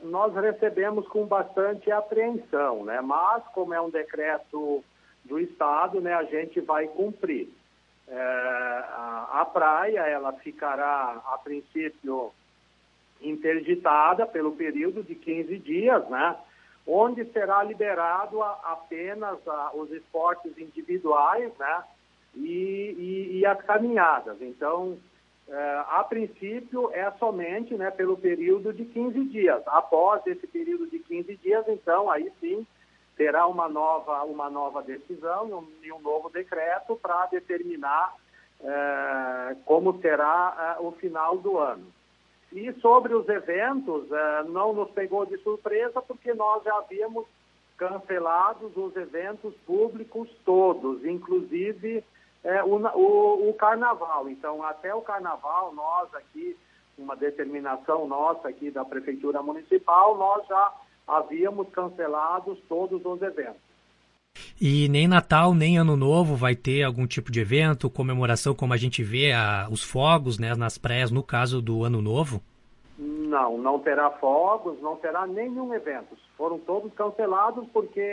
nós recebemos com bastante apreensão, né? Mas, como é um decreto do Estado, né, a gente vai cumprir. A praia, ela ficará, a princípio, interditada pelo período de 15 dias, né? Onde será liberado apenas os esportes individuais, né? E as caminhadas. Então, a princípio, é somente, né, pelo período de 15 dias. Após esse período de 15 dias, então, aí sim, terá uma nova decisão e um novo decreto para determinar como será o final do ano. E sobre os eventos, não nos pegou de surpresa, porque nós já havíamos cancelado os eventos públicos todos, inclusive o carnaval. Então, até o carnaval, nós aqui, uma determinação nossa aqui da Prefeitura Municipal, nós já havíamos cancelado todos os eventos. E nem Natal, nem Ano Novo vai ter algum tipo de evento, comemoração, como a gente vê os fogos, né, nas praias, no caso do Ano Novo? Não terá fogos, não terá nenhum evento. Foram todos cancelados porque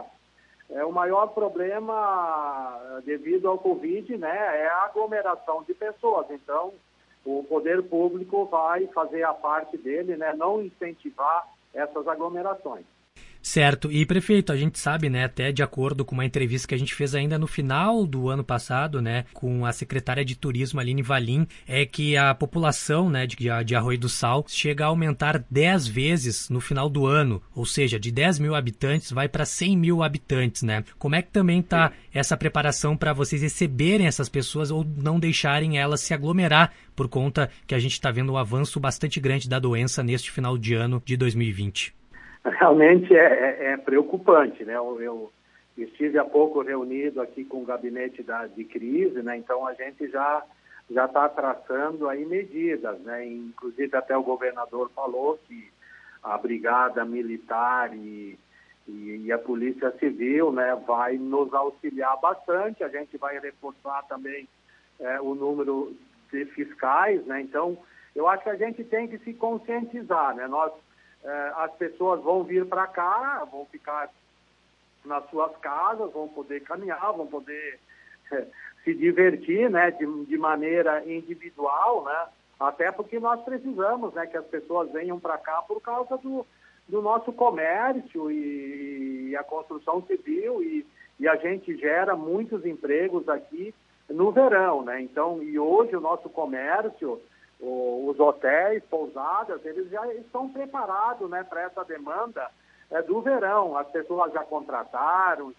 o maior problema devido ao Covid, né, é a aglomeração de pessoas. Então, o poder público vai fazer a parte dele, né, não incentivar essas aglomerações. Certo. E, prefeito, a gente sabe, né, até de acordo com uma entrevista que a gente fez ainda no final do ano passado, né, com a secretária de Turismo, Aline Valim, é que a população, né, de Arroio do Sal chega a aumentar 10 vezes no final do ano, ou seja, de 10 mil habitantes vai para 100 mil habitantes, né? Como é que também está essa preparação para vocês receberem essas pessoas ou não deixarem elas se aglomerar por conta que a gente está vendo um avanço bastante grande da doença neste final de ano de 2020? Realmente é preocupante, né? Eu estive há pouco reunido aqui com o gabinete de crise, né? Então a gente já está traçando aí medidas, né? Inclusive até o governador falou que a brigada militar e a polícia civil, né, vai nos auxiliar bastante. A gente vai reforçar também o número de fiscais, né? Então eu acho que a gente tem que se conscientizar, né? As pessoas vão vir para cá, vão ficar nas suas casas, vão poder caminhar, vão poder se divertir, né, de maneira individual, né, até porque nós precisamos, né, que as pessoas venham para cá por causa do nosso comércio e a construção civil e a gente gera muitos empregos aqui no verão, né? Então, e hoje o nosso comércio, os hotéis, pousadas, eles já estão preparados, né, para essa demanda do verão. As pessoas já contrataram,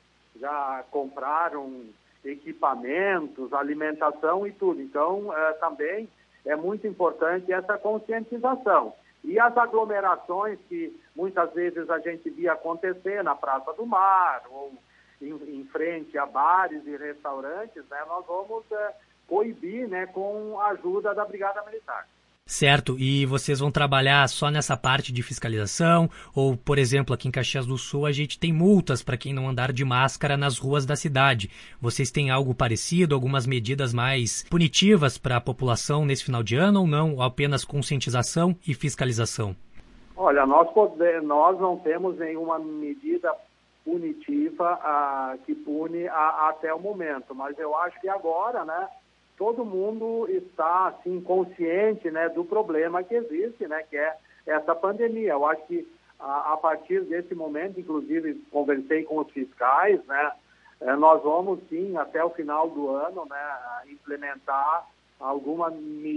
já compraram equipamentos, alimentação e tudo. Então, também é muito importante essa conscientização. E as aglomerações que muitas vezes a gente via acontecer na Praça do Mar ou em frente a bares e restaurantes, né, nós vamos coibir, né, com a ajuda da Brigada Militar. Certo, e vocês vão trabalhar só nessa parte de fiscalização? Ou, por exemplo, aqui em Caxias do Sul, a gente tem multas para quem não andar de máscara nas ruas da cidade. Vocês têm algo parecido, algumas medidas mais punitivas para a população nesse final de ano ou não? Ou apenas conscientização e fiscalização? Olha, nós não temos nenhuma medida punitiva que pune até o momento, mas eu acho que agora, né, todo mundo está, assim, consciente, né, do problema que existe, né, que é essa pandemia. Eu acho que a partir desse momento, inclusive, conversei com os fiscais, né, nós vamos, sim, até o final do ano, né, implementar alguma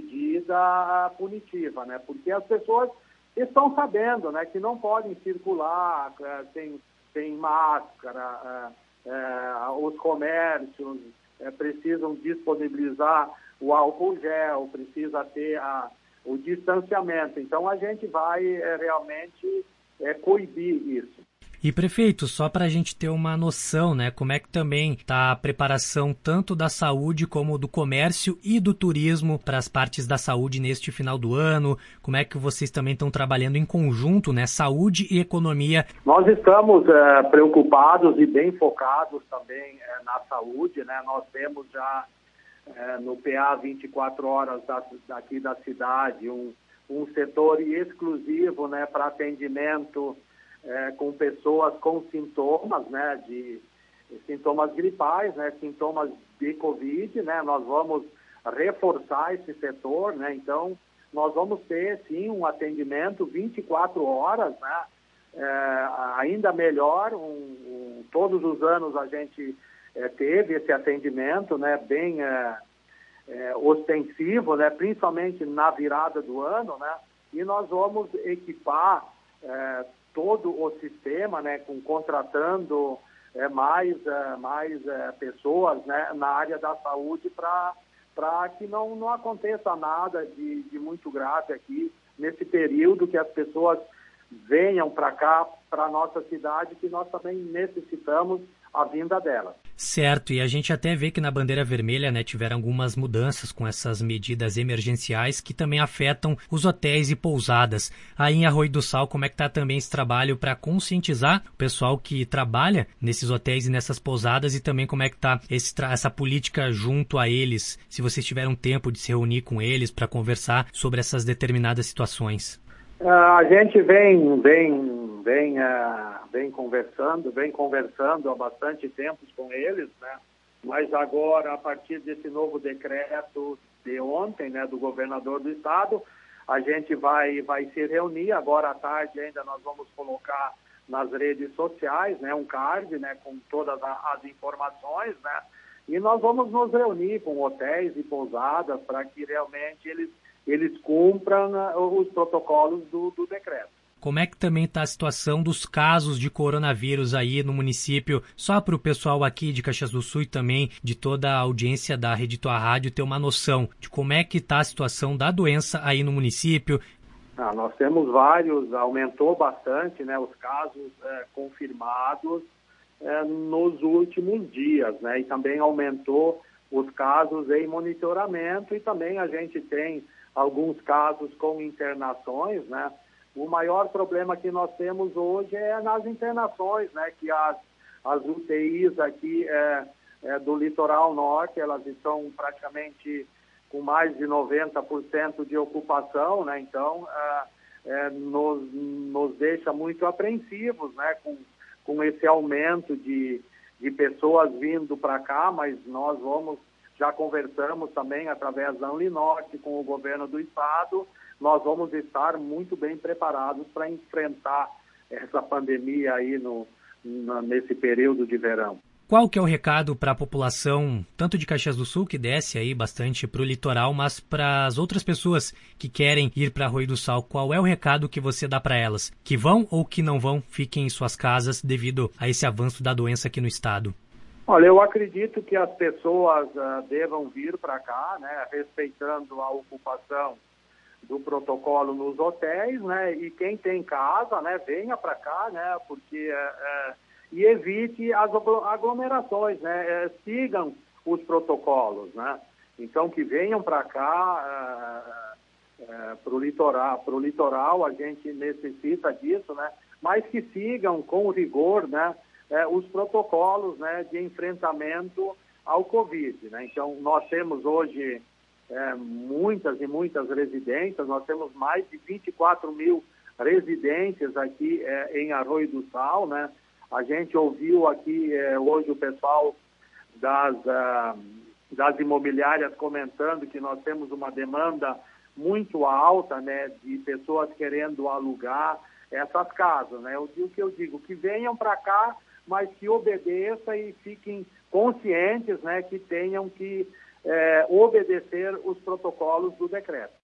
medida punitiva, né, porque as pessoas estão sabendo, né, que não podem circular sem máscara, os comércios precisam disponibilizar o álcool gel, precisa ter o distanciamento. Então, a gente vai realmente coibir isso. E, prefeito, só para a gente ter uma noção, né, como é que também está a preparação tanto da saúde como do comércio e do turismo para as partes da saúde neste final do ano? Como é que vocês também estão trabalhando em conjunto, né, saúde e economia? Nós estamos preocupados e bem focados também na saúde, né? Nós temos já no PA 24 horas daqui da cidade um setor exclusivo, né, para atendimento com pessoas com sintomas, né, de sintomas gripais, né, sintomas de Covid, né, nós vamos reforçar esse setor, né, então nós vamos ter, sim, um atendimento 24 horas, né, ainda melhor, todos os anos a gente teve esse atendimento, né, bem ostensivo, né, principalmente na virada do ano, né, e nós vamos equipar todo o sistema, né, contratando mais pessoas, né, na área da saúde para que não aconteça nada de muito grave aqui nesse período, que as pessoas venham para cá, para a nossa cidade, que nós também necessitamos a vinda delas. Certo, e a gente até vê que na Bandeira Vermelha, né, tiveram algumas mudanças com essas medidas emergenciais que também afetam os hotéis e pousadas. Aí em Arroio do Sal, como é que está também esse trabalho para conscientizar o pessoal que trabalha nesses hotéis e nessas pousadas, e também como é que está essa política junto a eles, se vocês tiveram tempo de se reunir com eles para conversar sobre essas determinadas situações? A gente vem conversando há bastante tempo com eles, né? Mas agora, a partir desse novo decreto de ontem, né, do governador do estado, a gente vai se reunir. Agora à tarde ainda nós vamos colocar nas redes sociais, né, um card, né, com todas as informações, né? E nós vamos nos reunir com hotéis e pousadas para que realmente eles cumpram os protocolos do decreto. Como é que também está a situação dos casos de coronavírus aí no município? Só para o pessoal aqui de Caxias do Sul e também de toda a audiência da Rede Tua Rádio ter uma noção de como é que está a situação da doença aí no município. Nós temos vários, aumentou bastante, né, os casos confirmados nos últimos dias, né, e também aumentou os casos em monitoramento, e também a gente tem alguns casos com internações, né. O maior problema que nós temos hoje é nas internações, né, que as UTIs aqui do litoral norte, elas estão praticamente com mais de 90% de ocupação, né, então nos deixa muito apreensivos, né, com esse aumento de pessoas vindo para cá, mas nós já conversamos também através da Uninorte com o governo do estado. Nós vamos estar muito bem preparados para enfrentar essa pandemia aí nesse período de verão. Qual que é o recado para a população, tanto de Caxias do Sul, que desce aí bastante para o litoral, mas para as outras pessoas que querem ir para Arroio do Sal? Qual é o recado que você dá para elas? Que vão ou que não vão, fiquem em suas casas devido a esse avanço da doença aqui no estado? Olha, eu acredito que as pessoas devam vir para cá, né, respeitando a ocupação do protocolo nos hotéis, né, e quem tem casa, né, venha para cá, né, porque e evite as aglomerações, né, sigam os protocolos, né, então que venham para cá, para o litoral, a gente necessita disso, né, mas que sigam com rigor, né, os protocolos, né, de enfrentamento ao Covid, né. Então nós temos hoje muitas e muitas residências, nós temos mais de 24 mil residências aqui em Arroio do Sal, né? A gente ouviu aqui hoje o pessoal das imobiliárias comentando que nós temos uma demanda muito alta, né, de pessoas querendo alugar essas casas, né? Eu digo que venham para cá, mas que obedeçam e fiquem conscientes, né, que tenham que obedecer os protocolos do decreto.